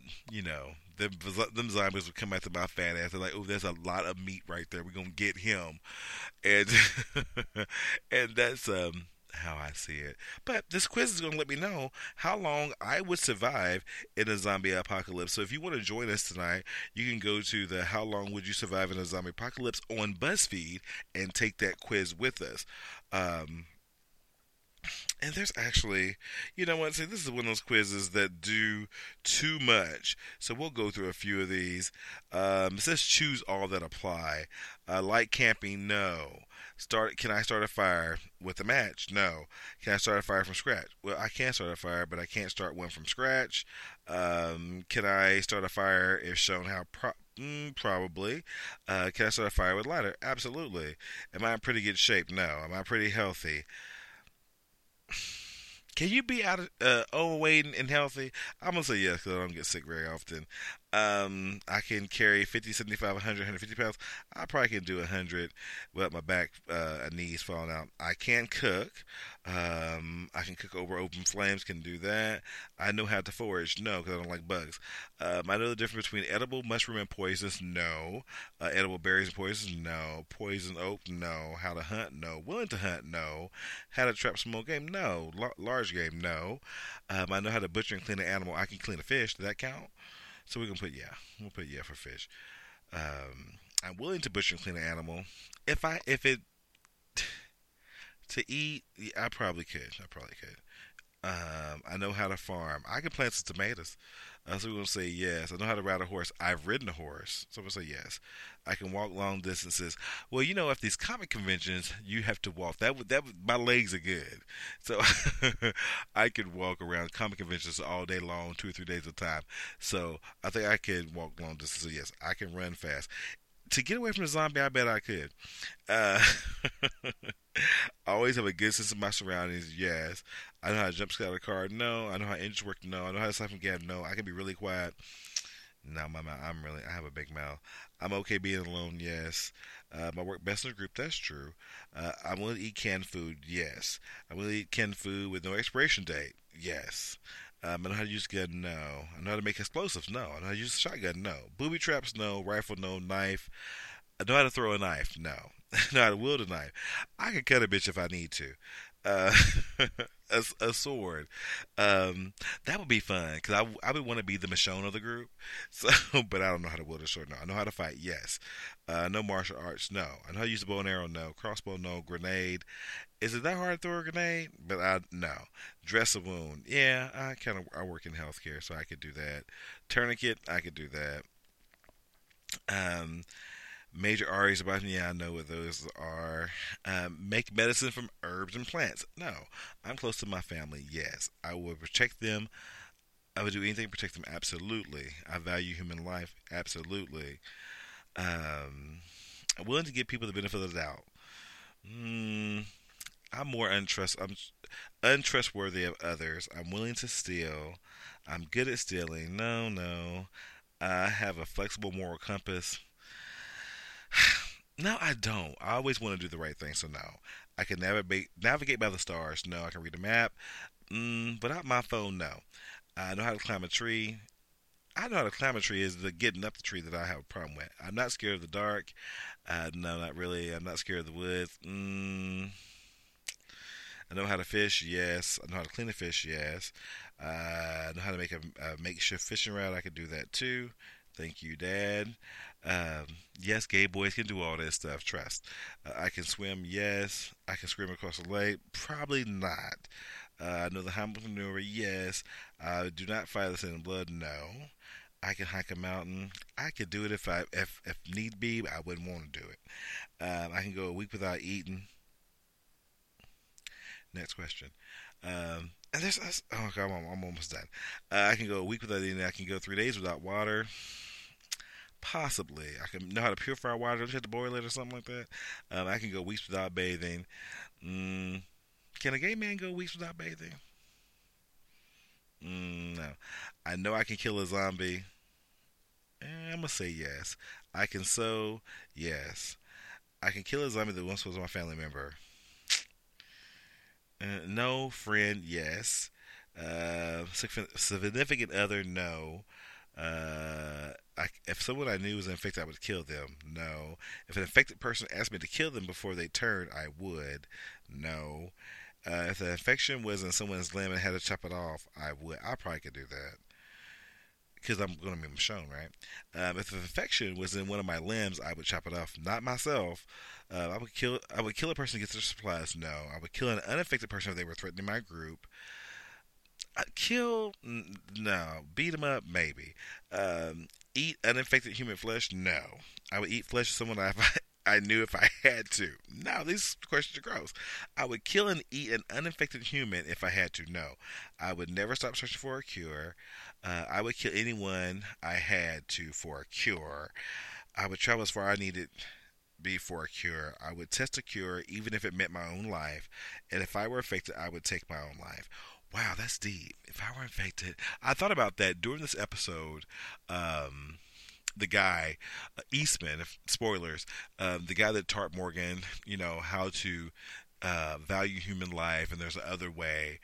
them zombies would come after my fat ass. They're like, "Oh, there's a lot of meat right there. We're gonna get him," and and that's how I see it. But this quiz is gonna let me know how long I would survive in a zombie apocalypse. So if you want to join us tonight, you can go to the "How Long Would You Survive in a Zombie Apocalypse" on BuzzFeed and take that quiz with us. And there's actually, you know what? See, this is one of those quizzes that do too much. So we'll go through a few of these. It says choose all that apply. Light camping, no. Can I start a fire with a match? No. Can I start a fire from scratch? Well, I can start a fire, but I can't start one from scratch. Can I start a fire if shown how? Probably. Can I start a fire with lighter? Absolutely. Am I in pretty good shape? No. Am I pretty healthy? Can you be out of overweight and healthy? I'm gonna say yes because I don't get sick very often. I can carry 50, 75, 100, 150 pounds. I probably can do 100 without my back and knees falling out. I can cook. I can cook over open flames. Can do that. I know how to forage. No, because I don't like bugs. I know the difference between edible mushroom and poisonous. No. Edible berries and poisons. No. Poison oak. No. How to hunt. No. Willing to hunt. No. How to trap small game. No. Large game. No. I know how to butcher and clean an animal. I can clean a fish. Does that count? So we're gonna put yeah. We'll put yeah for fish. I'm willing to butcher and clean an animal. If it to eat, yeah, I probably could. I know how to farm. I can plant some tomatoes. So we're gonna say yes. I know how to ride a horse. I've ridden a horse, so we'll say yes. I can walk long distances. Well, you know, if these comic conventions, you have to walk. My legs are good, so I could walk around comic conventions all day long, 2 or 3 days at a time. So I think I could walk long distances. So yes, I can run fast. To get away from the zombie, I bet I could. Uh, I always have a good sense of my surroundings. Yes. I know how to jump scare out of a car. No. I know how engines work. No. I know how to siphon gas. No. I can be really quiet. No, my mouth. I have a big mouth. I'm okay being alone. Yes. I work best in a group. That's true. I'm willing to eat canned food. Yes. I'm willing to eat canned food with no expiration date. Yes. I know how to use a gun. No. I know how to make explosives. No. I know how to use a shotgun. No. Booby traps. No. Rifle. No. Knife. I know how to throw a knife. No. I know how to wield a knife. I can cut a bitch if I need to. Uh, a sword. That would be fun because I would want to be the Michonne of the group. So, but I don't know how to wield a sword. No, I know how to fight. Yes. No martial arts. No. I know how to use a bow and arrow. No. Crossbow. No. Grenade. Is it that hard to throw a grenade? But I no. Dress a wound. Yeah, I work in healthcare, so I could do that. Tourniquet. I could do that. Um, Major REs about me, yeah, I know what those are. Make medicine from herbs and plants. No. I'm close to my family. Yes. I will protect them. I would do anything to protect them. Absolutely. I value human life. Absolutely. I'm willing to give people the benefit of the doubt. Mm, I'm untrustworthy of others. I'm willing to steal. I'm good at stealing. No, no. I have a flexible moral compass. No, I don't. I always want to do the right thing, so no. I can navigate by the stars. No, I can read a map. Without my phone, no. I know how to climb a tree. I know how to climb a tree is the getting up the tree that I have a problem with. I'm not scared of the dark. No, not really. I'm not scared of the woods. I know how to fish. Yes. I know how to clean a fish. Yes. I know how to make a makeshift fishing rod. I can do that too. Thank you, Dad. Yes, gay boys can do all this stuff. Trust. I can swim. Yes. I can swim across the lake. Probably not. I know the Hamilton maneuver. Yes. I do not fight the sin in blood. No. I can hike a mountain. I could do it if need be. But I wouldn't want to do it. I can go a week without eating. Next question. And oh god, I'm almost done. I can go a week without eating. I can go 3 days without water. Possibly. I can know how to purify water. Don't you have to boil it or something like that? I can go weeks without bathing. Can a gay man go weeks without bathing? No. I know I can kill a zombie. I'm gonna say yes. I can sew. Yes. I can kill a zombie that once was my family member. No. Friend, yes. Significant other, no. If someone I knew was infected, I would kill them. No. If an infected person asked me to kill them before they turned, I would. No. If the infection was in someone's limb and had to chop it off, I would. I probably could do that. because I'm going to be shown, right? If the infection was in one of my limbs, I would chop it off, not myself. I would kill. I would kill a person to get their supplies. No, I would kill an unaffected person if they were threatening my group. No. Beat them up, maybe. Eat uninfected human flesh? No. I would eat flesh of someone I knew if I had to. No, these questions are gross. I would kill and eat an uninfected human if I had to. No. I would never stop searching for a cure. I would kill anyone I had to for a cure. I would travel as far as I needed be for a cure. I would test a cure even if it meant my own life. And if I were infected, I would take my own life. Wow, that's deep. If I were infected, I thought about that during this episode. The guy, Eastman, spoilers, the guy that taught Morgan, how to value human life, and there's another way.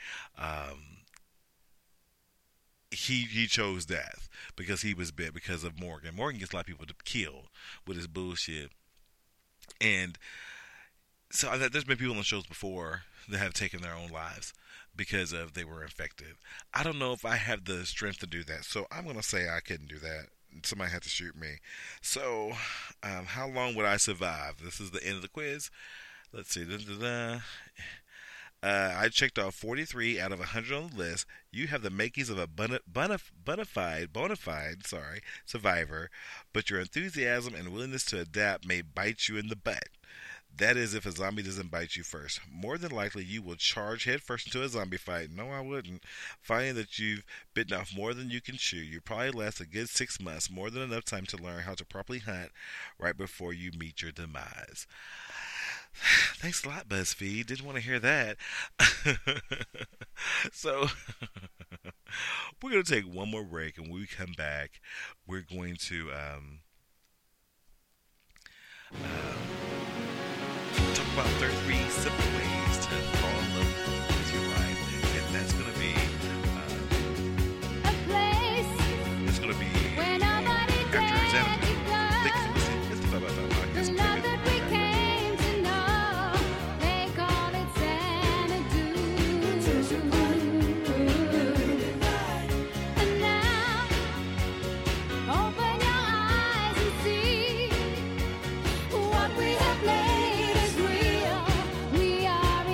He chose death because he was bit because of Morgan. Morgan gets a lot of people to kill with his bullshit. And so there's been people on the shows before that have taken their own lives because of they were infected. I don't know if I have the strength to do that, so I'm going to say I couldn't do that. Somebody had to shoot me. So, how long would I survive? This is the end of the quiz. Let's see. I checked off 43 out of 100 on the list. You have the makings of a bona fide survivor, but your enthusiasm and willingness to adapt may bite you in the butt. That is if a zombie doesn't bite you first. More than likely, you will charge headfirst into a zombie fight. No, I wouldn't. Finding that you've bitten off more than you can chew. You probably last a good 6 months, more than enough time to learn how to properly hunt right before you meet your demise. Thanks a lot, BuzzFeed. Didn't want to hear that. So, we're going to take one more break, and when we come back, we're going to talk about 33 simple ways to fall in love with your life, and that's going to be A place it's going to be where nobody after Xanadu. Thank you for listening. It's the 555 the Podcast. love that we came to know, they call it Xanadu. And now, open your eyes and see what we have made is real. We are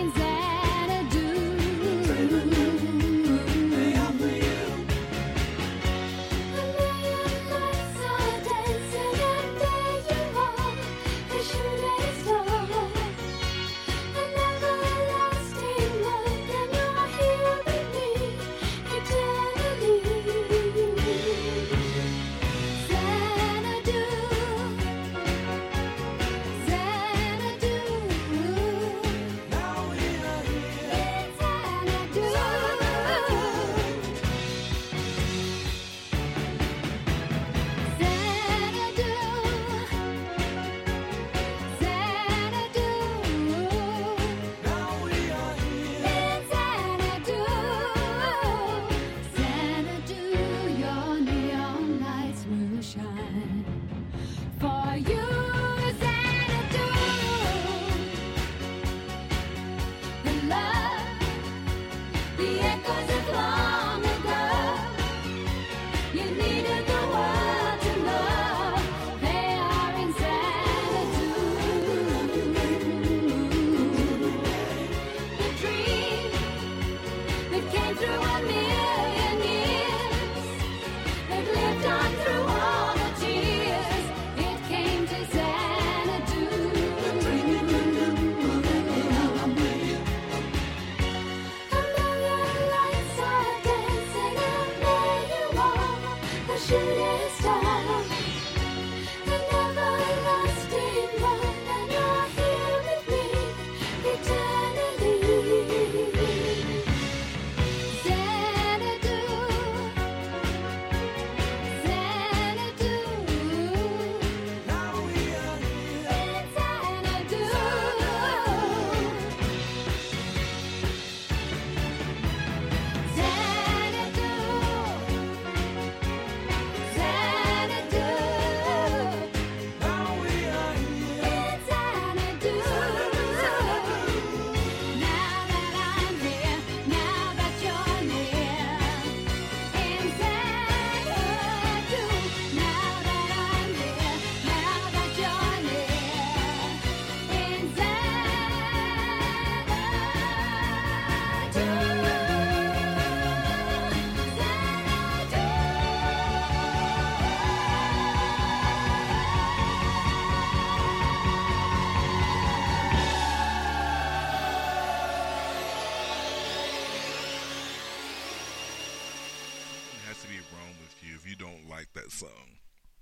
has to be wrong with you if you don't like that song.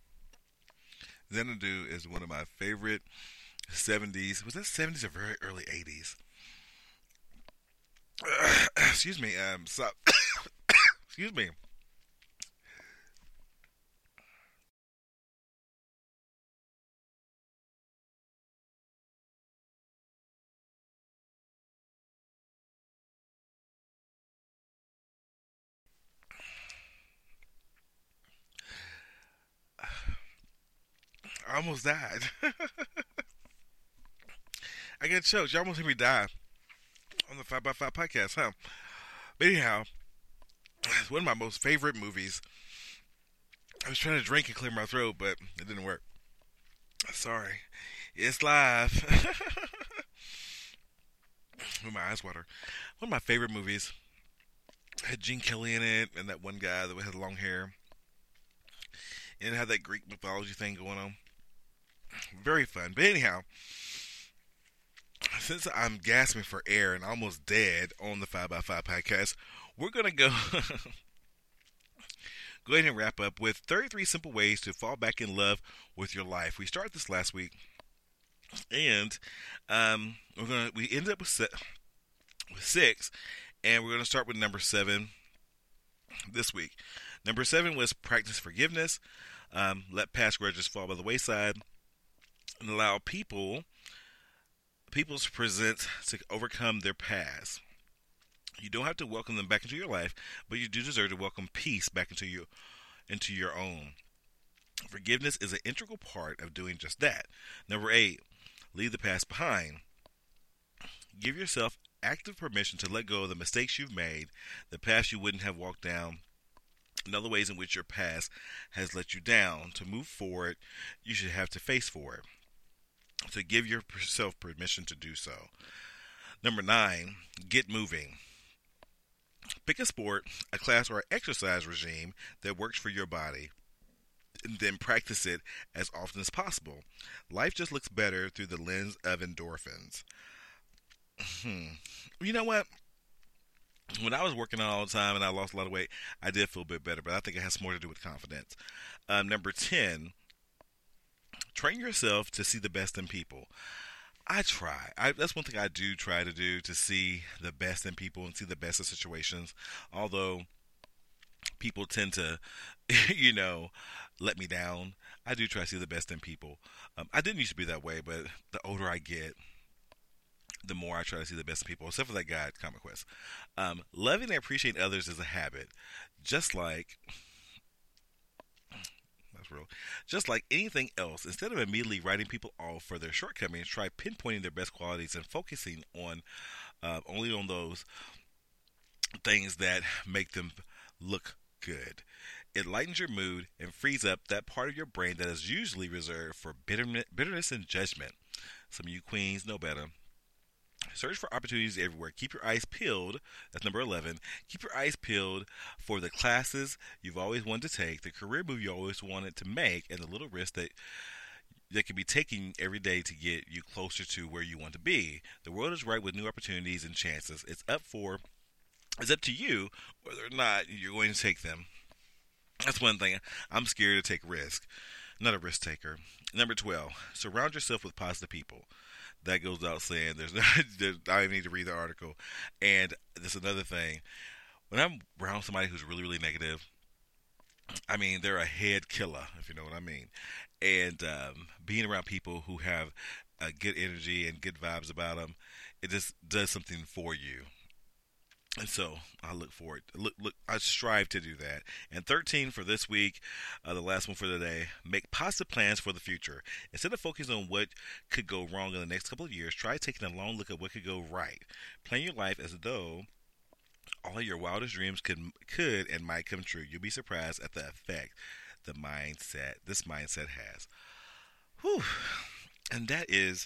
Xanadu is one of my favorite 70s. Was that 70s or very early 80s? Excuse me. Excuse me. I almost died. I get choked. You almost hear me die on the 5 by 5 podcast, huh? But anyhow, it's one of my most favorite movies. I was trying to drink and clear my throat, but it didn't work. Sorry. It's live. With my eyes water. One of my favorite movies. Had Gene Kelly in it, and that one guy that had long hair. And it had that Greek mythology thing going on. Very fun. But anyhow, since I'm gasping for air and almost dead on the 5 by 5 podcast, we're going to go ahead and wrap up with 33 simple ways to fall back in love with your life. We started this last week, and we ended up with 6, and we're going to start with number 7 this week. Number 7 was practice forgiveness. Let past grudges fall by the wayside, and allow people's present to overcome their past. You don't have to welcome them back into your life, but you do deserve to welcome peace back into your own. Forgiveness is an integral part of doing just that. Number 8, leave the past behind. Give yourself active permission to let go of the mistakes you've made, the path you wouldn't have walked down, and other ways in which your past has let you down. To move forward, you should have to face for it. So give yourself permission to do so. Number 9, get moving. Pick a sport, a class, or an exercise regime that works for your body, and then practice it as often as possible. Life just looks better through the lens of endorphins. You know what? When I was working out all the time and I lost a lot of weight, I did feel a bit better, but I think it has more to do with confidence. Number 10, train yourself to see the best in people. I try. That's one thing I do try to do, to see the best in people and see the best in situations. Although people tend to, let me down, I do try to see the best in people. I didn't used to be that way, but the older I get, the more I try to see the best in people, except for that guy at Comic Quest. Loving and appreciating others is a habit. Just like anything else, instead of immediately writing people off for their shortcomings, try pinpointing their best qualities and focusing on only on those things that make them look good. It lightens your mood and frees up that part of your brain that is usually reserved for bitterness and judgment. Some of you queens know better. Search for opportunities everywhere. Keep your eyes peeled. That's number 11. Keep your eyes peeled for the classes you've always wanted to take, the career move you always wanted to make, and the little risks that can be taken every day to get you closer to where you want to be. The world is ripe with new opportunities and chances. It's up to you whether or not you're going to take them. That's one thing. I'm scared to take risk. Not a risk taker. Number 12. Surround yourself with positive people. That goes without saying. I need to read the article. And there's another thing. When I'm around somebody who's really, really negative, I mean, they're a head killer, if you know what I mean. And being around people who have good energy and good vibes about them, it just does something for you. And so I look forward. I strive to do that. And 13 for this week, the last one for the day, make positive plans for the future. Instead of focusing on what could go wrong in the next couple of years, try taking a long look at what could go right. Plan your life as though all of your wildest dreams could and might come true. You'll be surprised at the effect this mindset has. Whew. And that is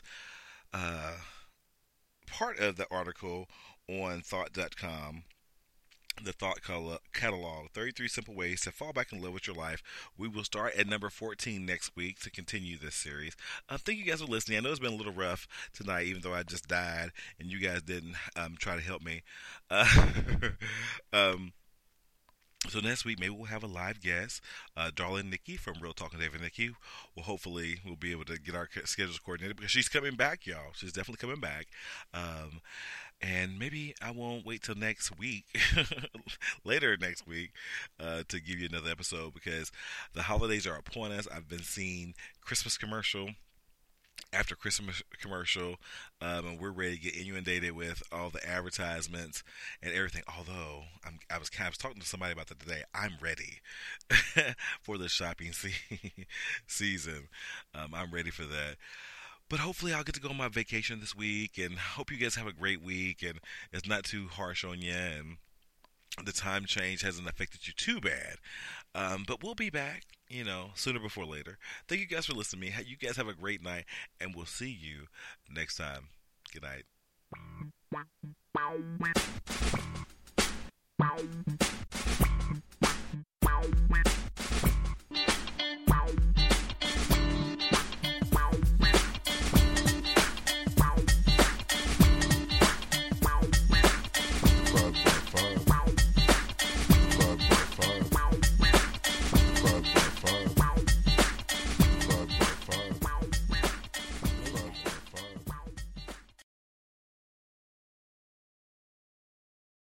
part of the article on thought.com, the Thought Catalog, 33 Simple Ways to Fall Back in Love with Your Life. We will start at number 14 next week to continue this series. Thank you guys for listening. I know it's been a little rough tonight, even though I just died and you guys didn't try to help me. So next week, maybe we'll have a live guest. Darling Nikki from Real Talking David Nikki. Well, hopefully, we'll be able to get our schedules coordinated because she's coming back, y'all. She's definitely coming back. Um, and maybe I won't wait till next week, later next week, to give you another episode because the holidays are upon us. I've been seeing Christmas commercial after Christmas commercial, and we're ready to get inundated with all the advertisements and everything. Although I was talking to somebody about that today. I'm ready for the shopping season. I'm ready for that. But hopefully I'll get to go on my vacation this week, and hope you guys have a great week, and it's not too harsh on you, and the time change hasn't affected you too bad. But we'll be back, sooner before later. Thank you guys for listening to me. You guys have a great night, and we'll see you next time. Good night.